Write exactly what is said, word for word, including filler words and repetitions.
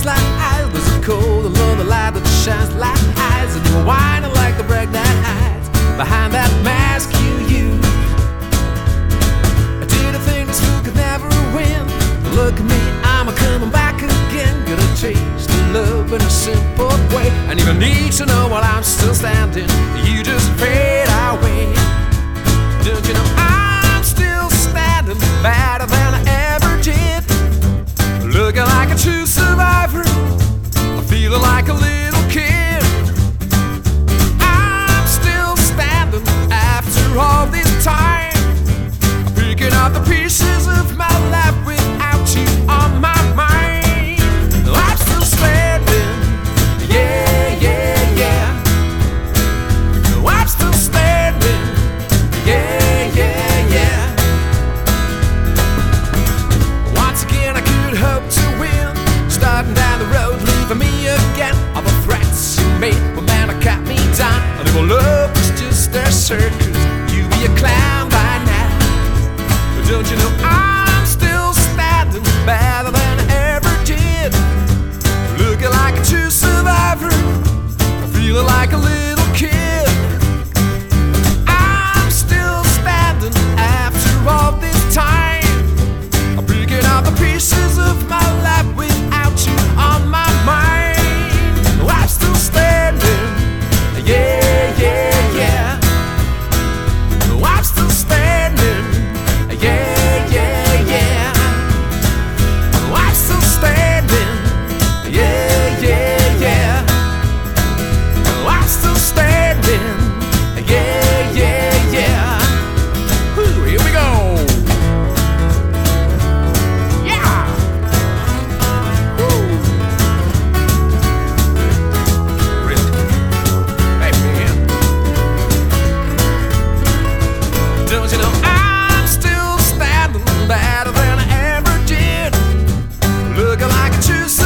just like ice. There's a cold alone, the light that shines like eyes, and you're whining like the break that hides behind that mask you use. I did a thing this fool could never win. Look at me, I'm a coming back again. Gonna taste the love in a simple way. And you don't need to know while I'm still standing, you just fade away. Don't you know I'm still standing, better than I ever did. Looking like a true survivor, feeling like a little kid. I'm still standing after all this time, picking up the pieces of my life without you on my mind. I'm still standing, yeah, yeah, yeah. I'm still standing, yeah, yeah, yeah. Once again I could hope to win, starting down the road, leaving me again. All the threats you made were meant to cut me down, and if our love was just a circus, you'd be a clown by now. But don't you know I'm still standing, better than I ever did. Looking like a true survivor, feeling like a little kid. I'm still standing after all this time, I'm picking out the pieces of my life without you on my mind. I'm still standing, yeah, yeah, yeah. I'm still standing, yeah, yeah, yeah. I'm still standing, yeah, yeah, yeah. I'm still standing, yeah, yeah, yeah. Whew, here we go. Yeah. Woo. Really? Hey, man. Don't you know I'm still standing, better than I ever did. Looking like a true